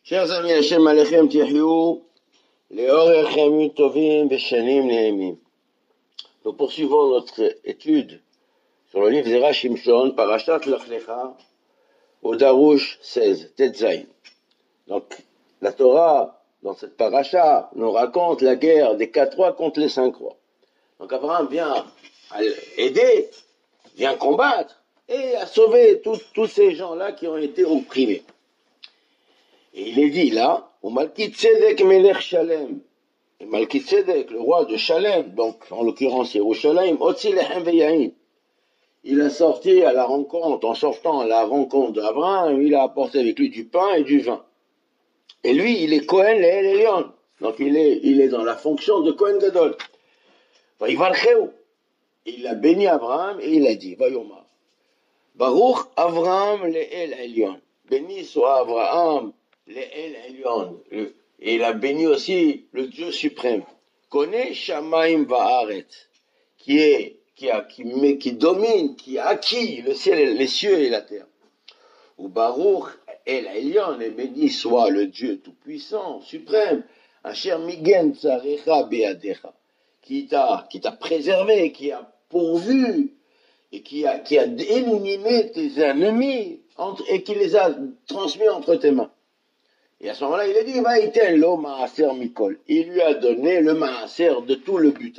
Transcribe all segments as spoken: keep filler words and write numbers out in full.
Chers amis, Hashem Alechem Tihyou, Leorechem Tovim Veshanim Nehemim. Nous poursuivons notre étude sur le livre Zera Shimshon, Parashat Lech Lecha, au Darouche seize, Tetzaïn. Donc, la Torah, dans cette paracha, nous raconte la guerre des quatre rois contre les cinq rois. Donc, Abraham vient aider, vient combattre, et à sauver tous ces gens-là qui ont été opprimés. Et il est dit là, au Malki-Tzedek Melech Shalem, et Malki-Tzedek, le roi de Shalem, donc en l'occurrence Yerushalayim, Otzi Lechem Veyahin, il a sorti à la rencontre, en sortant à la rencontre d'Abraham, il a apporté avec lui du pain et du vin. Et lui, il est Kohen Le'el Elyon, donc il est, il est dans la fonction de Kohen Gadol. Vayivalcheu, il a béni Abraham et il a dit, Vayomar, Baruch Avraham Le'el Elyon, béni soit Abraham Le'el Elyon, et il a béni aussi le Dieu suprême, Koneh Shamaim Va'aret, qui est, qui a, qui, mais qui domine, qui a acquis le ciel, les cieux et la terre. Ou Baruch El Elyon, et béni soit le Dieu tout-puissant, suprême, Asher Migen Tzarecha Beadecha, qui t'a, qui t'a préservé, qui a pourvu, et qui a, qui a éliminé tes ennemis, entre, et qui les a transmis entre tes mains. Et à ce moment-là, il a dit, Vaïten lo maaser mikol. Il lui a donné le maaser de tout le butin.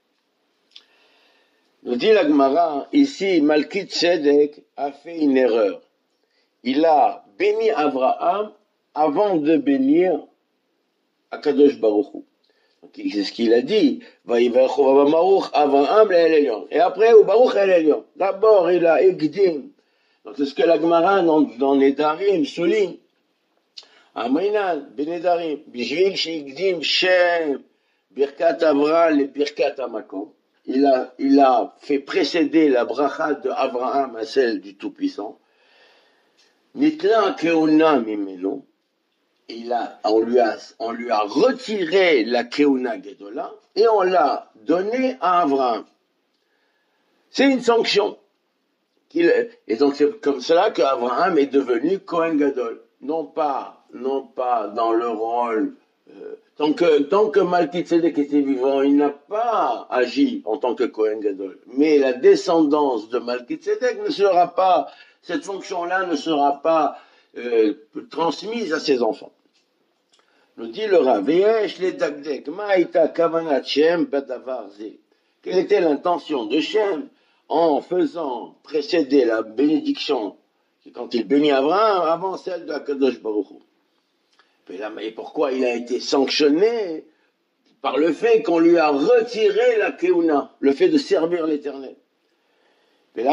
Nous dit la Gemara, ici, Malki Tzedek a fait une erreur. Il a béni Abraham avant de bénir Akadosh Baruch Hu. C'est ce qu'il a dit. Abraham Le'el Elyon. Et après, au Baruch El Elyon. D'abord, il a Egdim. Donc, c'est ce que la Gemara dans, dans les Darim souligne. Amrinan, Benedarim, Bijvil Shigdim Shem, Birkat Avraham et Birkat Amakom. Il a, il a fait précéder la bracha de Abraham à celle du Tout-Puissant. Nitlan Keuna Mimeno. Il a, on lui a, on lui a retiré la Keuna Gedola et on l'a donné à Abraham. C'est une sanction. Qu'il, et donc c'est comme cela qu'Abraham est devenu Kohen Gadol. Non pas, non pas dans le rôle, euh, tant que, tant que Malki-Tzedek était vivant, il n'a pas agi en tant que Kohen Gadol. Mais la descendance de Malki-Tzedek ne sera pas, cette fonction-là ne sera pas euh, transmise à ses enfants. Nous dit le Rav, Veyesh le Dagdek, Ma'ita Kavanat Shem Badavar Ze. Quelle était l'intention de Shem en faisant précéder la bénédiction quand il bénit Abraham avant celle de Akadosh Baruch Hu. Et pourquoi il a été sanctionné? Par le fait qu'on lui a retiré la Keuna, le fait de servir l'Éternel. Et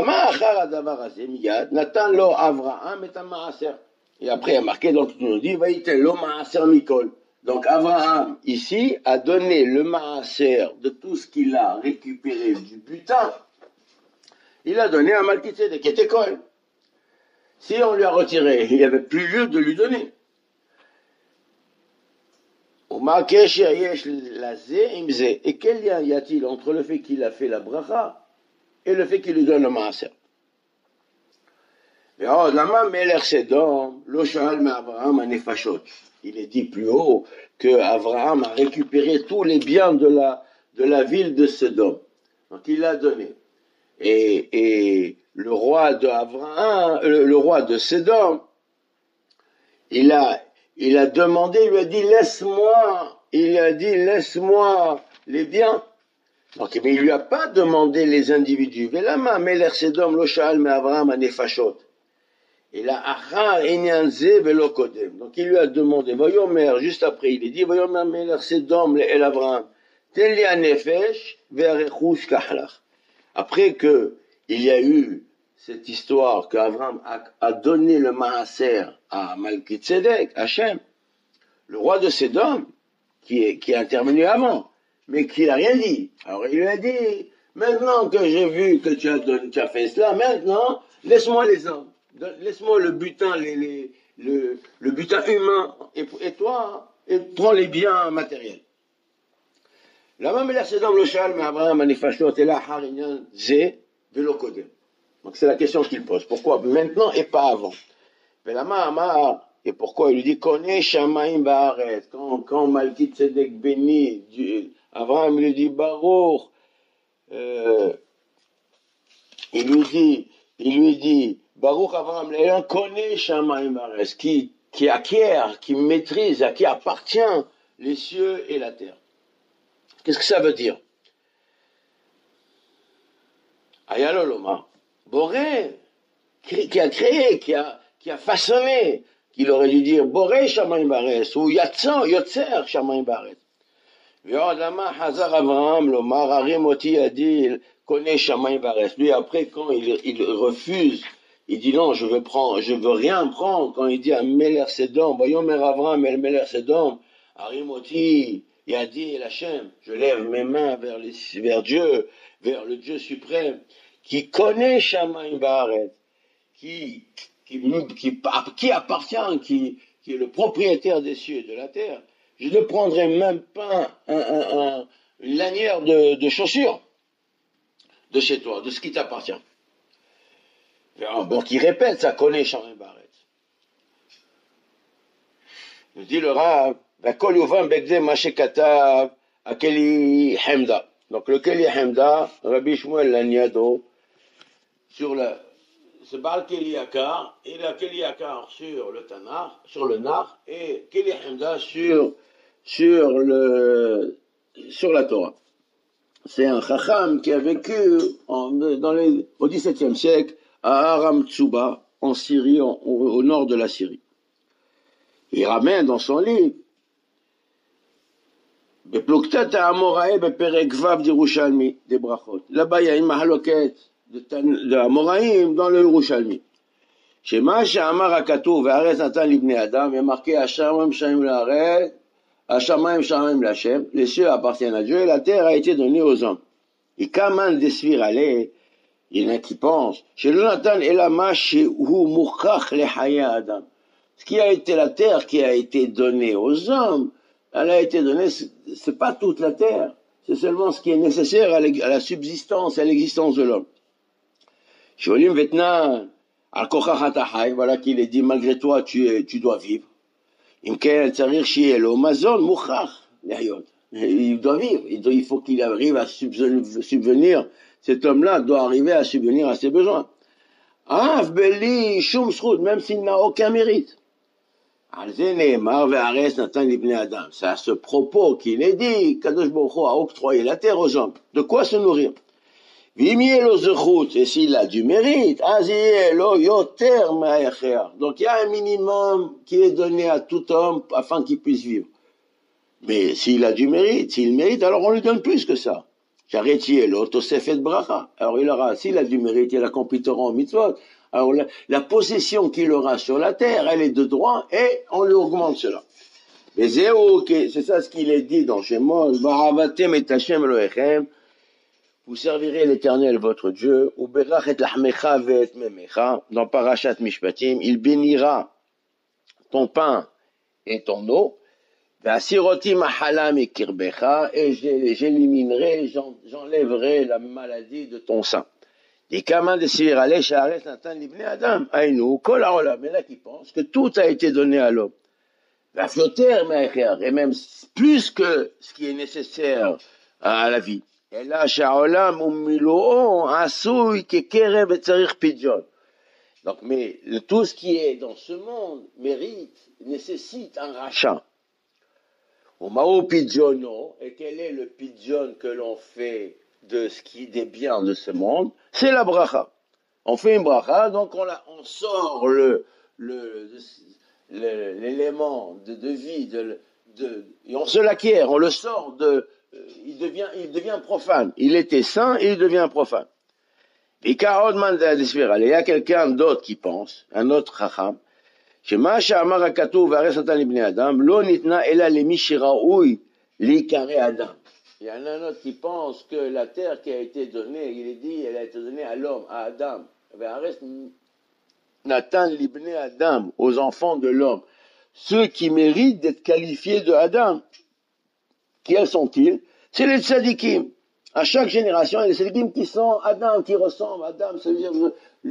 après il a marqué, donc il nous dit, donc Abraham ici a donné le maaser de tout ce qu'il a récupéré du butin, il a donné à Malki-Tzedek qui était Kohen. Si on lui a retiré, il n'y avait plus lieu de lui donner. Et quel lien y a-t-il entre le fait qu'il a fait la bracha et le fait qu'il lui donne le maaser? Il est dit plus haut que Abraham a récupéré tous les biens de la, de la ville de Sodome. Donc il l'a donné. Et, et le roi de Abraham, le, le roi de Sodome, il a, il a demandé, il lui a dit, laisse-moi, il a dit, laisse-moi les biens. Donc, mais il lui a pas demandé les individus. Velama, Meler Sodome, lo sha'al me Abraham anefashot. Et là, achar enyanze velo kodem. Donc, il lui a demandé, Vayomer, juste après, il est dit, Vayomer Meler Sodome, el Abraham, tel li anefesh, ve'arechush kahlach. Après que il y a eu cette histoire qu'Abraham a, a donné le maaser à Malki-Tzedek, Hachem, le roi de Sodome, qui est, qui est intervenu avant, mais qui n'a rien dit. Alors il lui a dit, maintenant que j'ai vu que tu as, donné, tu as fait cela, maintenant, laisse-moi les hommes, laisse-moi le butin, les, les, le, le butin humain, et, et toi, et prends les biens matériels. Donc c'est la question qu'il pose. Pourquoi maintenant et pas avant? Et pourquoi il lui dit, connais Shamaim Baaret. Quand, quand Malki Tzedek bénit, Dieu, Abraham lui dit, Baruch, euh, il lui dit, il lui dit, Baruch Abraham, il connaît Shamaim Baaret, qui, qui acquiert, qui maîtrise, à qui appartient les cieux et la terre. Qu'est-ce que ça veut dire? Ayaloloma, Boré, qui a créé, qui a, qui a façonné, qu'il aurait dû dire Boré Shamaim Baaret, ou Yatsan, Yotzer Shamaim Baaret. ועוד למה חזר אברהם לומר, הרי מותי ידי connaît Shamaim Baaret. Lui, après, quand il, il refuse, il dit non, je veux prendre, je veux rien prendre. Quand il dit à Meler Sedom, voyons Mer Avraham, El Meler Sedom, Harimoti, Yadi El Hashem, je lève mes mains vers, les, vers Dieu, vers le Dieu suprême, qui connaît Shamaim Baaret, qui, qui, qui, qui appartient, qui, qui est le propriétaire des cieux et de la terre. Je ne prendrai même pas un, un, un, une lanière de, de chaussures de chez toi, de ce qui t'appartient. Donc il répète, ça connaît Shamaim Baaret. Nous dit le Rav, Vakol Yuvam Begde Mashe Katav Akeli Hemda. Donc le Keli Hemda, Rabbi Shmuel Laniado, sur le, ce Baal Keli Yakar, il a Keli Yakar sur le Tanakh, sur le Nar, et Keli Hemda sur, sur le, sur la Torah. C'est un Chacham qui a vécu en, dans les, au dix-septième siècle à Aram Tsuba, en Syrie, en, au, au nord de la Syrie. Il ramène dans son livre Bepluktat Amorae Beperek Vav d'Yerushalmi, des Brachot. Là-bas, il y a une mahaloket de Amoraïm dans le Yerushalmi. Shema Sha'amar HaKatuv Ve'aretz Natan Libnei Adam, il y a marqué Hashamayim Sha'im La'aretz, Hashamayim Sha'im La'Hashem, les cieux appartiennent à Dieu et la terre a été donnée aux hommes. Et Kaman Desvir Ale, il y en a qui pensent, chez le Natan Elama Shehu Murkach Lechaye Adam. Ce qui a été la terre qui a été donnée aux hommes, elle a été donnée, c'est pas toute la terre, c'est seulement ce qui est nécessaire à la subsistance, à l'existence de l'homme. Sholim Vetna, Al Kochach Atahai, voilà qu'il est dit, malgré toi, tu, es, tu dois vivre. Imken Tzarir Shielo, Mazon Murkach Lehayot. Il doit vivre, il faut qu'il arrive à subvenir, cet homme-là doit arriver à subvenir à ses besoins. Av Beli Shum Srut, même s'il n'a aucun mérite. C'est à ce propos qu'il est dit qu'Kadosh Baruch Hu a octroyé la terre aux hommes. De quoi se nourrir? Et s'il a du mérite, donc il y a un minimum qui est donné à tout homme afin qu'il puisse vivre. Mais s'il a du mérite, s'il mérite, alors on lui donne plus que ça. Alors il aura, s'il a du mérite, il accomplit Torah en mitzvot. Alors la, la possession qu'il aura sur la terre, elle est de droit et on lui augmente cela. Mais c'est ça ce qu'il est dit dans Shemot, vous servirez l'Éternel votre Dieu, dans Parashat Mishpatim, il bénira ton pain et ton eau, et j'éliminerai, j'enlèverai la maladie de ton sein. Et là qui pense que tout a été donné à l'homme. Et même plus que ce qui est nécessaire à la vie. Et là, donc, mais tout ce qui est dans ce monde mérite, nécessite un rachat. Et quel est le pidjon que l'on fait de ce qui des biens de ce monde? C'est la bracha. On fait une bracha, donc on, la, on sort le, le, le, l'élément de, de vie, de, de, et on se l'acquiert, on le sort de, euh, il devient, il devient profane. Il était saint et il devient profane. Et Karod Manda d'Espéral, il y a quelqu'un d'autre qui pense, un autre chacham, Shema Sha'amar HaKatuv Ve'aretz Natan Libnei Adam, Lo Nitna Ela Lemi Shiraoui Likare Adam. Il y en a un autre qui pense que la terre qui a été donnée, il est dit, elle a été donnée à l'homme, à Adam. Ve'aretz Natan Libnei Adam, aux enfants de l'homme. Ceux qui méritent d'être qualifiés de Adam. Quels sont-ils? C'est les tzadikim. À chaque génération, il y a des tzadikim qui sont Adam, qui ressemblent à Adam. Ça veut dire le,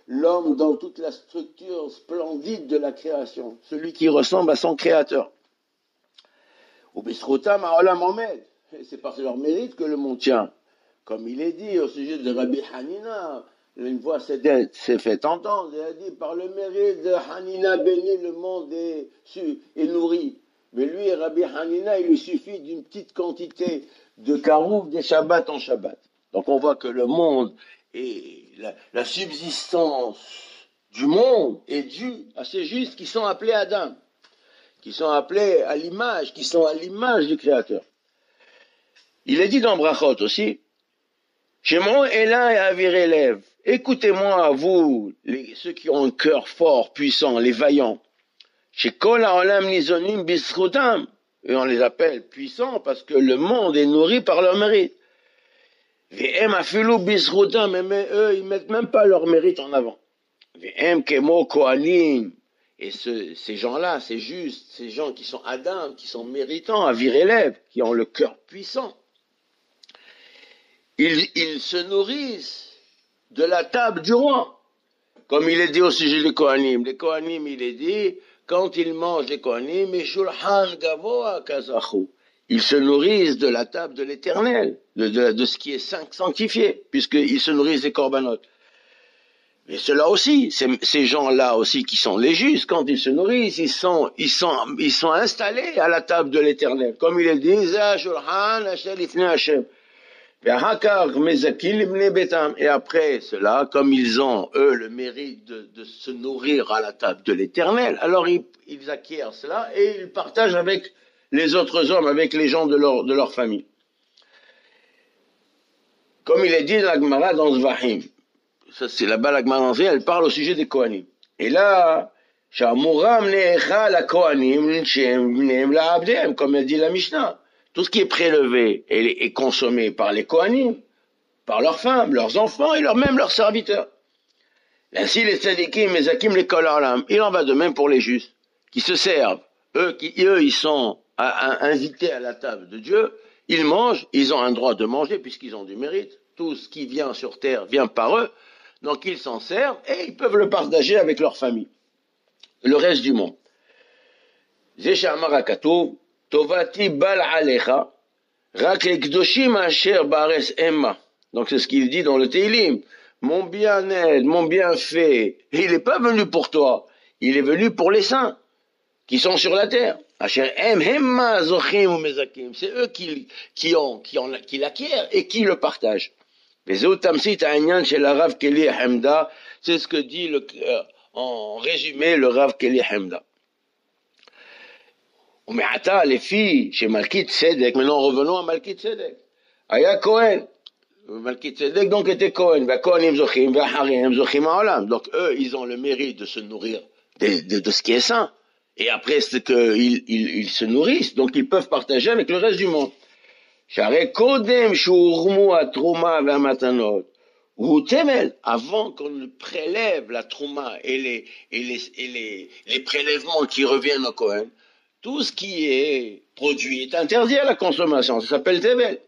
l'homme dans toute la structure splendide de la création, celui qui ressemble à son créateur. Ou Bisrotam Aolam Omed, c'est par leur mérite que le monde tient. Comme il est dit au sujet de Rabbi Hanina, une voix s'est fait entendre, il a dit, par le mérite de Hanina béni, le monde est, est nourri. Mais lui, Rabbi Hanina, il lui suffit d'une petite quantité de carouf des Shabbats en Shabbat. Donc on voit que le monde et la, la subsistance du monde est due à ces justes qui sont appelés Adam, qui sont appelés à l'image, qui sont à l'image du Créateur. Il est dit dans Brachot aussi, Shemon Elin et Avir élève, écoutez-moi, vous, les, ceux qui ont un cœur fort, puissant, les vaillants, chez Kol Haolam Nizonim Bisrutam, et on les appelle puissants parce que le monde est nourri par leur mérite. V'em afilu Bisrutam, mais eux, ils mettent même pas leur mérite en avant. V'em Kemo Kohanim, et ce, ces gens-là, c'est juste, ces gens qui sont Adam, qui sont méritants, Avir élève, qui ont le cœur puissant. Ils, ils se nourrissent de la table du roi. Comme il est dit au sujet des Kohanim. Les Kohanim, il est dit, quand ils mangent les Kohanim, ils se nourrissent de la table de l'Éternel, de, de, de ce qui est sanctifié, puisqu'ils se nourrissent des korbanot. Mais ceux-là aussi, ces, ces gens-là aussi qui sont les justes, quand ils se nourrissent, ils sont, ils sont, ils sont installés à la table de l'Éternel. Comme il est dit, et après cela, comme ils ont, eux, le mérite de, de se nourrir à la table de l'Éternel, alors ils, ils acquièrent cela et ils partagent avec les autres hommes, avec les gens de leur, de leur famille. Comme il est dit dans la Gemara dans Zvahim, ça c'est là-bas la Gemara, elle parle au sujet des Kohanim. Et là, Shamuram ne'echa la Kohanim, comme elle dit la Mishnah. Tout ce qui est prélevé et, et consommé par les Kohanim, par leurs femmes, leurs enfants et leur, même leurs serviteurs. Ainsi les tzadikim, les zakim, les kol haolam, il en va de même pour les justes, qui se servent. Eux, qui, eux ils sont à, à, invités à la table de Dieu, ils mangent, ils ont un droit de manger puisqu'ils ont du mérite. Tout ce qui vient sur terre vient par eux, donc ils s'en servent et ils peuvent le partager avec leur famille. Le reste du monde. Zeshamar hakatuv, Tovati bal alecha, rak lekdoshim asher bares emma. Donc c'est ce qu'il dit dans le Teilim. Mon bien-être, mon bienfait, il n'est pas venu pour toi, il est venu pour les saints qui sont sur la terre. Asher em hemma zochim ou mezakim. C'est eux qui, qui ont, qui ont, qui l'acquièrent et qui le partagent. Vezeu tamsit ha'inyan shel Rav Keli Hamda. C'est ce que dit le, euh, en résumé le Rav Keli Hamda. ומעתה לפי שמלכי צדק, maintenant revenons à מלכי צדק, היה כהן, מלכי צדק donc était כהן, והכהנים זוכים, ואחריהם זוכים העולם, donc eux ils ont le mérite de se nourrir de, de, de ce qui est sain, et après c'est qu'ils ils, ils se nourrissent, donc ils peuvent partager avec le reste du monde. שהרי קודם שהורמו התרומה והמתנות, הוא תמל, avant qu'on prélève la trouma et les, et les, et les, les prélèvements qui reviennent au Kohen, tout ce qui est produit est interdit à la consommation, ça s'appelle tevel.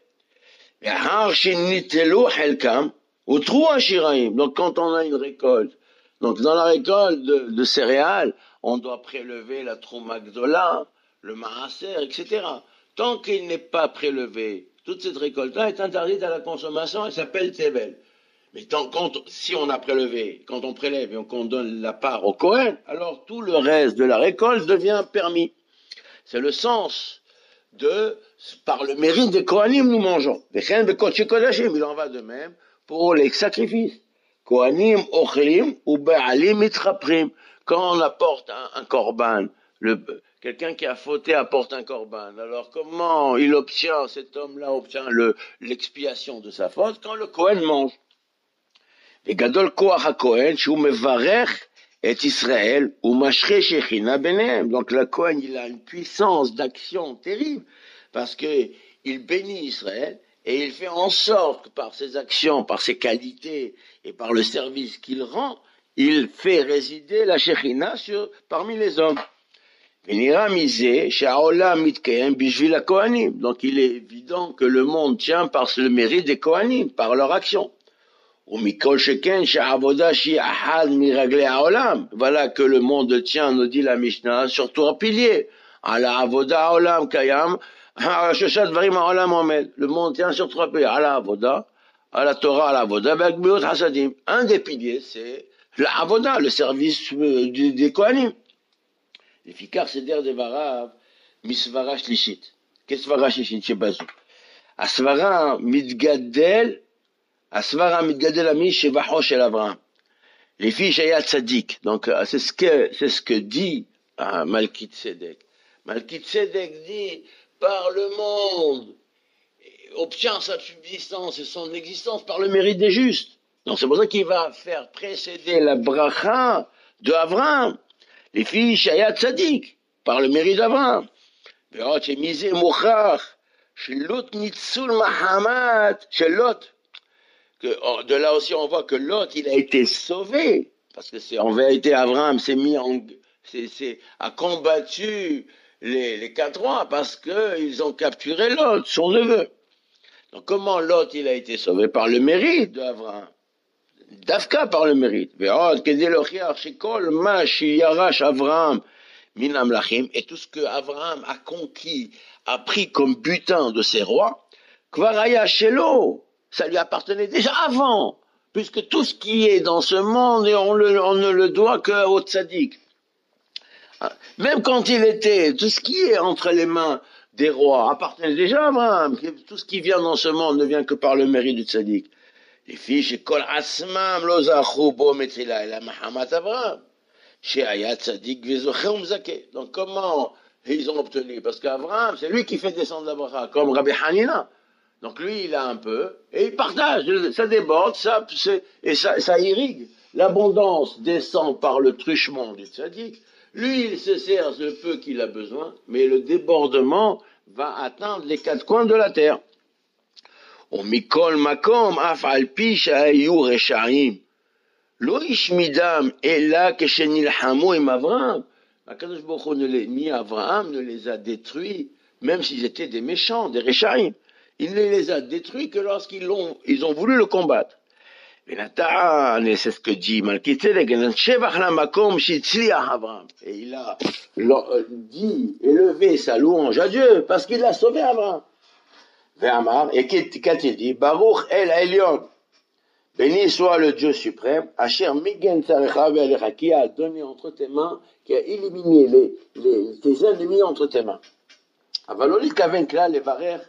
Donc quand on a une récolte, donc dans la récolte de, de céréales, on doit prélever la trouma gdola, le maaser, et cetera. Tant qu'il n'est pas prélevé, toute cette récolte-là est interdite à la consommation, elle s'appelle tevel. Mais tant, quand, si on a prélevé, quand on prélève et qu'on donne la part au Kohen, alors tout le reste de la récolte devient permis. C'est le sens de, par le mérite des Kohanim, nous mangeons. Il en va de même pour les sacrifices. Kohanim, ochlim, ou ba'alim, mitraprim. Quand on apporte un, un korban, le, quelqu'un qui a fauté apporte un korban. Alors comment il obtient, cet homme-là obtient le, l'expiation de sa faute? Quand le Kohen mange. Et gadol koach ha-Kohen, shu mevarech, et Israël, ou Mashre Shechina Benem. Donc le Kohen, il a une puissance d'action terrible, parce que il bénit Israël, et il fait en sorte que par ses actions, par ses qualités, et par le service qu'il rend, il fait résider la Shechina sur, parmi les hommes. Donc il est évident que le monde tient par le mérite des Kohanim, par leur action. Voilà que le monde tient, nous dit la Mishnah, sur trois piliers. Ala avoda olam kayam, le monde tient sur trois piliers. Ala avoda, ala Torah, ala avoda, hasadim. Un des piliers, c'est la avoda, le service des, des Kohanim. L'efficace c'est der de varav, misvara shlishit. Qu'est-ce que svara shlishit chez Bazou? Asvara mitgadel, asvara mitgadel ami shevacho shel Avraham. Les filles Shaya Tzadik. Donc, c'est ce que, c'est ce que dit hein, Malki Tzedek. Malki Tzedek dit, par le monde, obtient sa subsistance et son existence par le mérite des justes. Donc, c'est pour ça qu'il va faire précéder la bracha de Avraham. Les filles Shaya Tzadik, par le mérite d'Avraham. Que, de là aussi, on voit que Lot, il a été sauvé. Parce que c'est, en vérité, Abraham s'est mis en, c'est, c'est, a combattu les, les quatre rois parce que ils ont capturé Lot, son neveu. Donc, comment Lot, il a été sauvé? Par le mérite d'Abraham. Dafka par le mérite. Et tout ce que Abraham a conquis, a pris comme butin de ses rois, Kvaraya Shelo, ça lui appartenait déjà avant, puisque tout ce qui est dans ce monde, on, le, on ne le doit qu'au tzaddik. Même quand il était, tout ce qui est entre les mains des rois appartenait déjà à Abraham. Tout ce qui vient dans ce monde ne vient que par le mérite du tzaddik. Les filles, chez Kol Asmam, Lozachu, Bo Metzila, et la Mahamat Abraham, chez Ayat Tzaddik, Vezoché, Umzake. Donc comment ils ont obtenu? Parce qu'Abraham, c'est lui qui fait descendre la bracha, comme Rabbi Hanina. Donc lui, il a un peu, et il partage, ça déborde, ça, c'est, et ça, ça irrigue. L'abondance descend par le truchement du tzaddik. Lui, il se sert ce peu qu'il a besoin, mais le débordement va atteindre les quatre coins de la terre. On mikol makom af alpi shayu reshaim. Lo ishmidam ela keshenilhamu im Avraham. Akadosh Baruch Hu ne les, ni Avraham ne les a détruits, même s'ils étaient des méchants, des reshaim. Il ne les a détruits que lorsqu'ils l'ont, ils ont voulu le combattre. Et c'est ce que dit Malki Tzedek, et il a dit, élevé sa louange à Dieu, parce qu'il a sauvé Abraham. Et qu'a-t-il dit? Baruch El Elyon, béni soit le Dieu suprême, Asher Migen Tzarecha Ve'alecha, qui a donné entre tes mains, qui a éliminé les, les, tes ennemis entre tes mains. Avaloli Kavenkla, les Varer,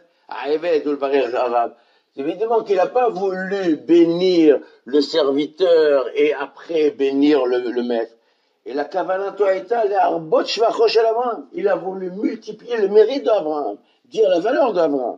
c'est évidemment qu'il n'a pas voulu bénir le serviteur et après bénir le, le maître. Et la Kavanah Toaïta, il a voulu multiplier le mérite d'Abraham, dire la valeur d'Abraham.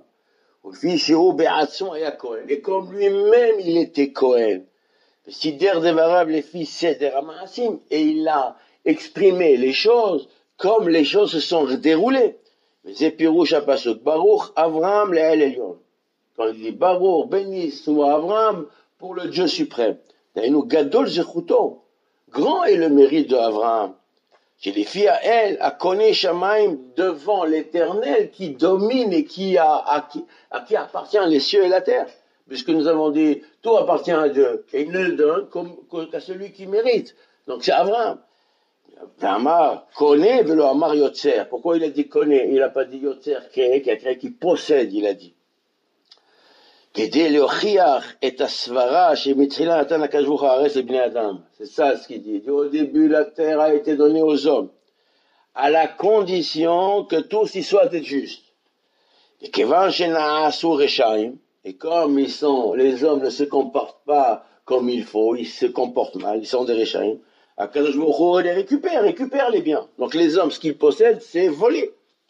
Et comme lui-même il était Kohen, les fils et il a exprimé les choses comme les choses se sont déroulées. Zepirouche Apasuk, Baruch Avraham Le'el Elyon. Quand il dit Baruch, béni soit Avraham pour le Dieu suprême. D'ailleurs, Gadol Zechuto, grand est le mérite d'Avraham. J'ai les filles à elle, à Koné Shamaim, devant l'éternel qui domine et qui a, à qui, à qui appartient les cieux et la terre. Puisque nous avons dit, tout appartient à Dieu. Et il ne le donne qu'à celui qui mérite. Donc c'est Avraham. Amar, connaît, velo amar yotzer. Pourquoi il a dit connaît? Il n'a pas dit yotzer, créé, qui a créé, qui possède, il a dit. Kedé leochiach et asvara, chez Mitzila Natan Akashvuch Haaretz et Bnei Adam. C'est ça ce qu'il dit. Il dit. Au début, la terre a été donnée aux hommes, à la condition que tous y soient justes. Et kevan shena'asu reshaim, et comme ils sont, les hommes ne se comportent pas comme il faut, ils se comportent mal, ils sont des reshaim. Akadosh Baruch Hu les récupère, récupère les biens. Donc les hommes, ce qu'ils possèdent, c'est voler.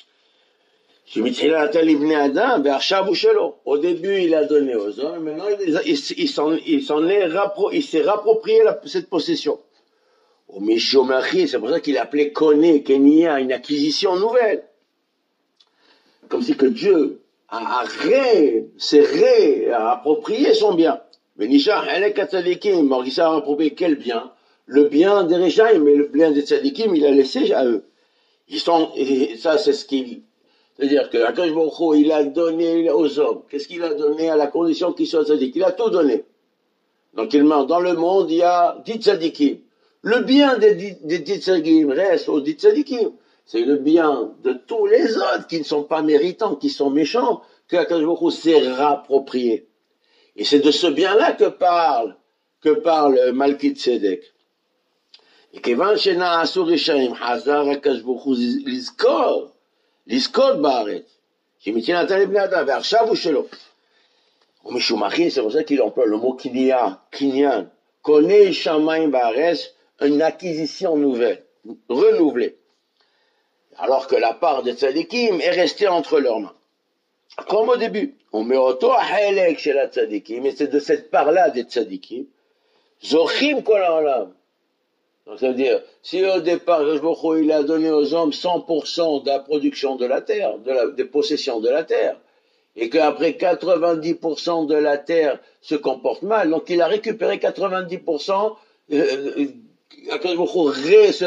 Au début, il a donné aux hommes, maintenant il, il, il, s'en, il, s'en est rappro, il s'est rapproprié la, cette possession. C'est pour ça qu'il a appelé Koné, Kenya, une acquisition nouvelle. Comme si que Dieu a, a ré, s'est réapproprié son bien. Benishar, Elek Katzadikim, il s'est approprié quel bien? Le bien des Réchaim, mais le bien des Tzadikim, il a laissé à eux. Ils sont, et ça c'est ce qu'il, c'est-à-dire que Akadosh Baruch Hu, il a donné aux hommes. Qu'est-ce qu'il a donné à la condition qu'ils soient tzadikim? Il a tout donné. Donc il meurt. Dans le monde, il y a dix tzadikim. Le bien des dix tzadikim reste aux dix tzadikim. C'est le bien de tous les autres qui ne sont pas méritants, qui sont méchants, que Akadosh Baruch Hu s'est rapproprié. Et c'est de ce bien-là que parle, que parle Malki Tzedek. Et כיוון שנעשו רשעים, חזר הקדוש ברוך הוא לזכור, לזכות בארץ, שמציין נתן לבני אדם, ועכשיו הוא שלו. ומשום אחי, c'est pour ça qu'il emploie le mot kinyan, kinyan, connaît shamayim baaretz, une acquisition nouvelle, renouvelée. Alors que la part des tzadikim est restée entre leurs mains. Comme au début, on met auto à halek chez la tzadikim, et c'est de cette part-là des tzadikim, zochim kol ha'olam. Donc ça veut dire, si au départ, il a donné aux hommes cent pour cent de la production de la terre, de la, des possessions de la terre, et qu'après quatre-vingt-dix pour cent de la terre se comporte mal, donc il a récupéré quatre-vingt-dix pour cent, euh, ré, se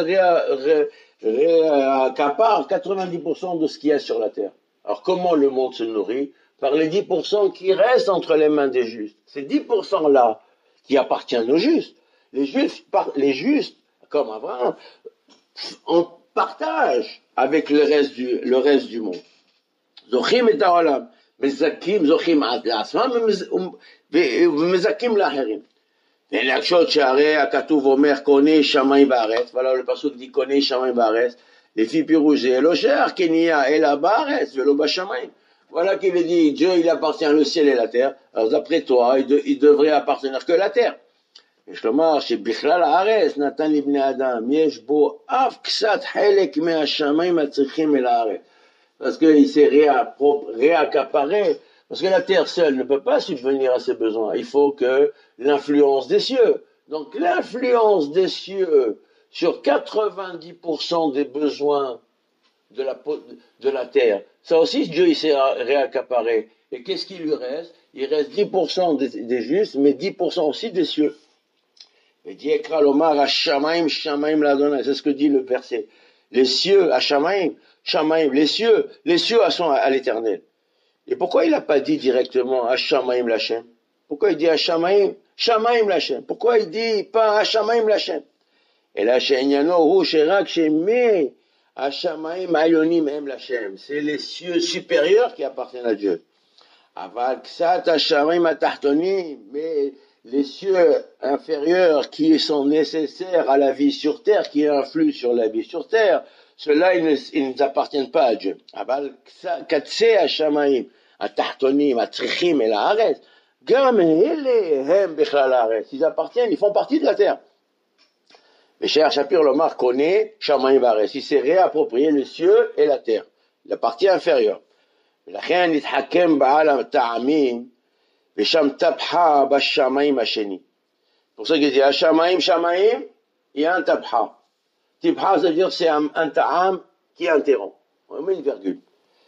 réaccapare quatre-vingt-dix pour cent de ce qu'il y a sur la terre. Alors comment le monde se nourrit? Par les dix pour cent qui restent entre les mains des justes. Ces dix pour cent là qui appartiennent aux justes. Les justes, les justes comme Abraham, on partage avec le reste du, le reste du monde. Zochim et ha'olam, mezakim, zochim לעצמם ומזכים לאחרים. ולהקשות שהרי הכתוב אומר קונה שמיים בארץ, voilà le pasuk dit קונה שמיים בארץ, לפי פירוש זה לא שייך קנייה אלא בארץ ולא בשמיים. Voilà qu'il dit, Dieu il appartient le ciel et la terre, alors d'après toi, il, de, il devrait appartenir que la terre. יש לומר שבכלל הארץ נתן לבני אדם, יש בו אף קצת חלק מהשמיים הצריכים אל הארץ. Parce qu'il s'est réaccaparé, parce que la terre seule ne peut pas subvenir à ses besoins. Il faut que l'influence des cieux. Donc l'influence des cieux sur quatre-vingt-dix pour cent des besoins de la, de la terre, ça aussi Dieu il s'est réaccaparé. Et qu'est-ce qui lui reste? Il reste dix pour cent des, des justes, mais dix pour cent aussi des cieux. Et dit Ekra Lomar Hashamaim Shamaim Ladonai, c'est ce que dit le verset. Les cieux, Hashamaim, Shamaim, les cieux, les cieux sont à, à l'éternel. Et pourquoi il n'a pas dit directement Hashamaim Lachem? Pourquoi il dit Hashamaim, Shamaim Lachem? Pourquoi il dit pas Hashamaim Lachem? Et là, Shenyano Hu Sherak Shemé Hashamaim Ayonim Em Lachem. C'est les cieux supérieurs qui appartiennent à Dieu. Aval Ksat Hashamaim Atahtonim, mais les cieux inférieurs qui sont nécessaires à la vie sur terre, qui influent sur la vie sur terre, ceux-là, ils ne, ils ne appartiennent pas à Dieu. Ils appartiennent, ils font partie de la terre. Mais cher Shapir Lomar connaît Shamayim Bares. Il s'est réapproprié le cieux et la terre, la partie inférieure. לכן נתחכם בעל הטעמים ושם תפחה בשמיים השני. Pour ça qu'il dit, Hashamaim, Shamaim, il y a un tabha. Tibha, ça veut dire c'est un, un ta'am qui interrompt. On met une virgule.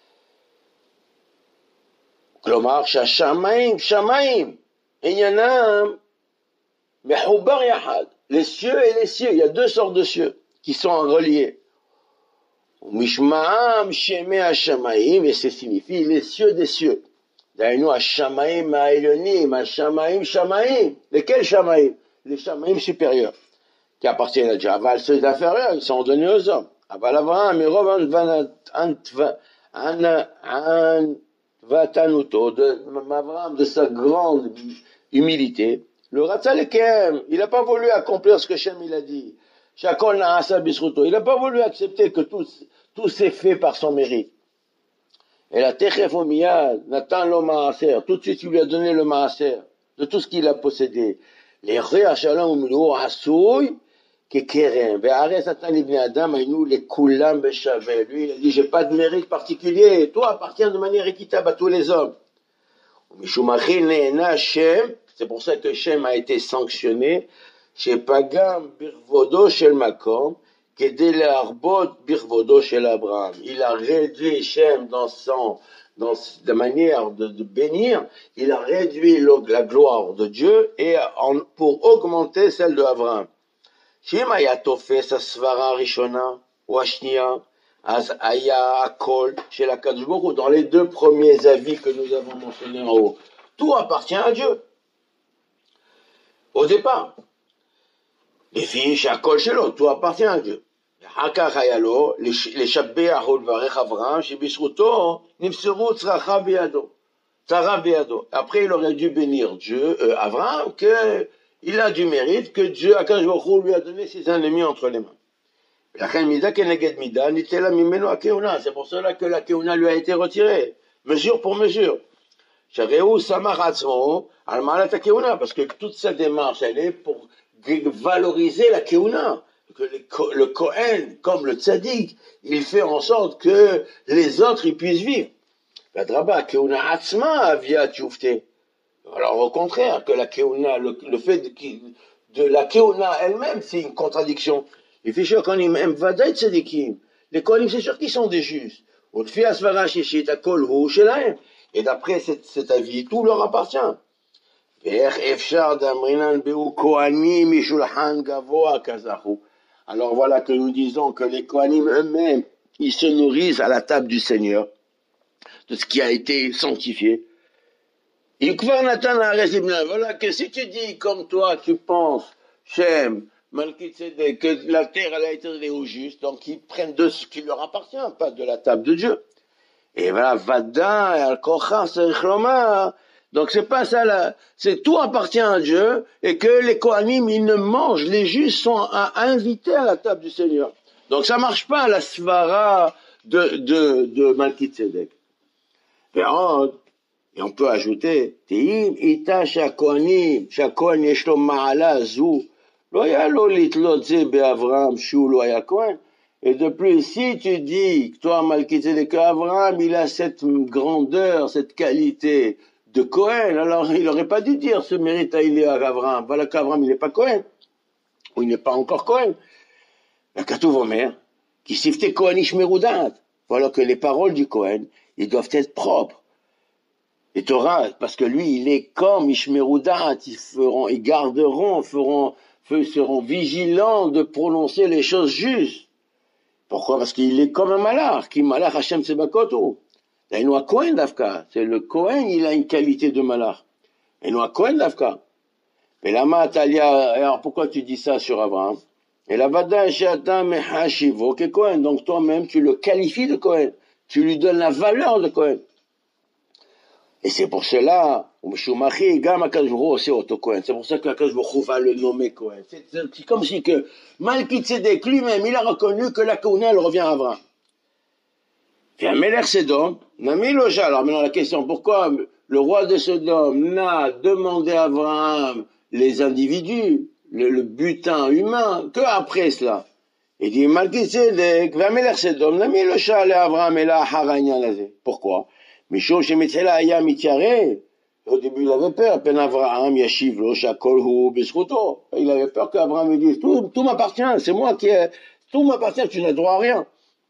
כלומר, שהשמיים, שמיים, עניינם מחובר יחד. Les cieux et les cieux, il y a deux sortes de cieux qui sont reliés. ומשמעם שמי השמיים, et ça signifie les cieux des cieux. דהיינו, השמיים העליונים, השמיים שמיים. Lesquels שמיים? Les שמיים supérieurs, qui appartiennent à Dieu. Aval, ceux inférieurs, ils sont donnés aux hommes. Aval Avraham, Mirov Anvatanuto, de Avraham, de sa grande humilité, le Ratzalekem, il n'a pas voulu accomplir ce que Shem il a dit. Shakol Naasa Bisruto, il n'a pas voulu accepter que tout, tout s'est fait par son mérite. Et la Techef Omiyad, Nathan lo Maaser, tout de suite il lui a donné le Maaser, de tout ce qu'il a possédé. Les Réa Shalom Umilou Asouy, Kekerem, Ve'ares Nathan Ibn Adam, Aïnou, les Koulam Beshavé. Lui, il a dit, j'ai pas de mérite particulier, toi appartiens de manière équitable à tous les hommes. Mishumachil Ne'ena Shem, c'est pour ça que Shem a été sanctionné, chez Pagam Birvodo Shel Makom, Kedé Le'arbot Birvodo Shel Abraham. Il a réduit Shem dans son, dans la manière de, de bénir, il a réduit le, la gloire de Dieu et en, pour augmenter celle de Abraham. Shim aya tofes asvara rishona ou ashnia, az aya akol chez la Kadosh Baruch Hu, dans les deux premiers avis que nous avons mentionnés en haut. Tout appartient à Dieu. au départ. Les filles, Shakol Shelo, tout appartient à Dieu. Les Shabbé Ahol Varech Avram, Shibishruto, Nimseru Tzracha Biado. Tzara Biado. Après, il aurait dû bénir Dieu, euh, Avram, que il a du mérite, que Dieu, Akash Baruch Hu, lui a donné ses ennemis entre les mains. C'est pour cela que la Keuna lui a été retirée, mesure pour mesure. Parce que toute sa démarche, elle est pour valoriser la Keuna. Que le Kohen, comme le Tzadik, il fait en sorte que les autres ils puissent vivre. Alors au contraire, que la Keuna, le, le fait de, de la Keuna elle-même, c'est une contradiction. Les ficheurs Kohanim aiment Vadaï Tzadikim. Les Kohanim, c'est sûr qu'ils sont des justes. Et d'après cet, cet avis, tout leur appartient. Alors voilà que nous disons que les Kohanim eux-mêmes, ils se nourrissent à la table du Seigneur, de ce qui a été sanctifié. Voilà que si tu dis comme toi, tu penses, Shem, Malkitzedek, que la terre elle a été donnée aux justes, donc ils prennent de ce qui leur appartient, pas de la table de Dieu. Et voilà, Vada, Al-Kocha, Serichloma. Donc c'est pas ça là, c'est tout appartient à Dieu, et que les Kohanim, ils ne mangent, les justes sont à, invités à la table du Seigneur. Donc ça marche pas la svara de, de, de Malkitzedek. Et on, et on peut ajouter, Teim ita shakohanim, shakohan yeshlo ma'ala zu, lo yalo litlot ze be'Avram shu lo haya kohen. Et de plus, si tu dis, toi Malkitzedek, qu'Avram, il a cette grandeur, cette qualité de Kohen, alors il n'aurait pas dû dire ce mérite à il est à Avram. Voilà qu'Avram, il n'est pas Kohen. Ou il n'est pas encore Kohen. La Katuv Omer, qui sifte Kohen Ishmerudat. Voilà que les paroles du Kohen, ils doivent être propres. Et Torah, parce que lui, il est comme Ishmerudat, ils feront, ils garderont, feront, seront vigilants de prononcer les choses justes. Pourquoi? Parce qu'il est comme un malach, qui malach Hashem Sebakotu. Là, il nous a Kohen d'Afka. C'est le Kohen, il a une qualité de malach. Il nous a Kohen d'Afka. Mais la Matalia, alors pourquoi tu dis ça sur Abraham? Et la Vada Sheata Mehashivo, que Kohen. Donc toi-même, tu le qualifies de Kohen. Tu lui donnes la valeur de Kohen. Et c'est pour cela, c'est pour ça que Akash Baruch Hu va le nommer Kohen. C'est comme si que Malkitzedek lui-même, il a reconnu que la Keuna, elle revient à Abraham. Puis un Melech Sedom, Nami Loja. Alors maintenant la question, pourquoi le roi de Sodome n'a demandé à Abraham les individus, le, le butin humain, que après cela? Il dit Malkitzedek, va Melech Sedom, Nami Loja le Abraham et la Haranyan lazé. Pourquoi? Michon Shemetzela Aya Mityare. Au début, il avait peur. Pen Avraham Yashiv Lo Shakol Hu Besruto. Il avait peur qu'Abraham lui dise tout, tout m'appartient, c'est moi qui ai, tout m'appartient, tu n'as droit à rien.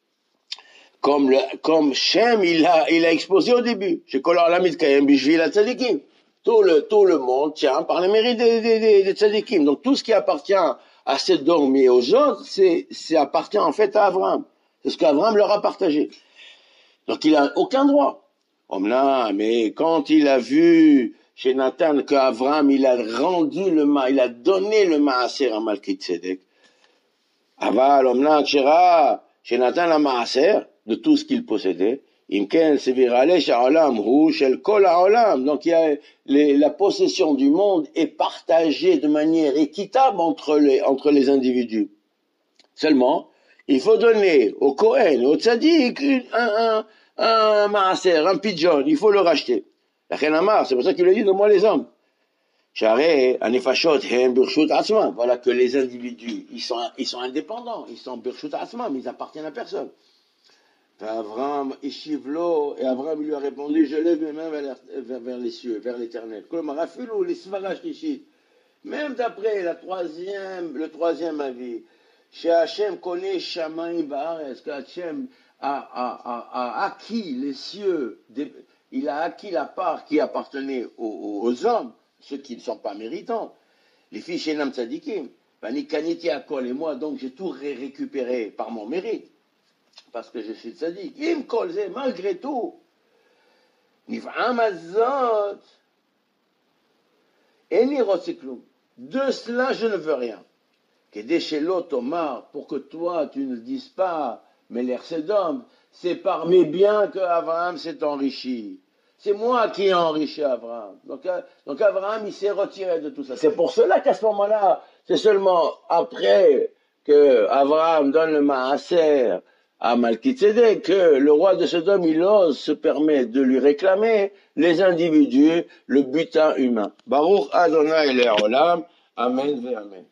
Comme le, comme Shem, il a, il a exposé au début. Chez Kolor Lamid Kayem Bishvil Tzadikim. Tout le, tout le monde tient par les mérites des, des, des, des Tzadikim. Donc tout ce qui appartient à Sedom et aux autres, c'est, c'est appartient en fait à Abraham. C'est ce qu'Abraham leur a partagé. Donc il a aucun droit. Omna, mais quand il a vu chez Nathan qu'Avram, il a rendu le ma, il a donné le maaser à Malkitzedek. Aval, Omna, Tchera, chez Nathan la maaser, de tout ce qu'il possédait. Imken, Sevirale, Sha'olam, Hu, Shel Kol Ha'olam. Donc il y a les, la possession du monde est partagée de manière équitable entre les, entre les individus. Seulement, il faut donner au Kohen, au Tzadik, un, un, un maaser, un pigeon, il faut le racheter. La Chenamar, c'est pour ça qu'il le dit, donne-moi les hommes. Voilà que les individus, ils sont, ils sont indépendants, ils sont birshut atzmam, ils appartiennent à personne. Avram, Ishivlo, et Avram lui a répondu, je lève mes mains vers, vers, vers les cieux, vers l'éternel. Même d'après la troisième, le troisième avis, chez Hachem connaît Shamaim Baaretz, que Hachem a, a, a, a acquis les cieux, des, il a acquis la part qui appartenait aux, aux hommes, ceux qui ne sont pas méritants. Les filles chez Nam Tzadikim, Vanikaniti Akol et moi, donc j'ai tout ré récupéré par mon mérite, parce que je suis Tzadik. Im Kolze, malgré tout, Niv'am Azot, Eni Rotsikloum. De cela, je ne veux rien. Qu'aider chez l'autre, Omar, pour que toi, tu ne dises pas, mais l'air Sédom, c'est par mes biens que Abraham s'est enrichi. C'est moi qui ai enrichi Abraham. Donc, donc Abraham, il s'est retiré de tout ça. C'est pour cela qu'à ce moment-là, c'est seulement après que Abraham donne le maaser à Malkitzedek que le roi de Sodome, il ose se permettre de lui réclamer les individus, le butin humain. Baruch Adonai Le'olam. Amen ve amen.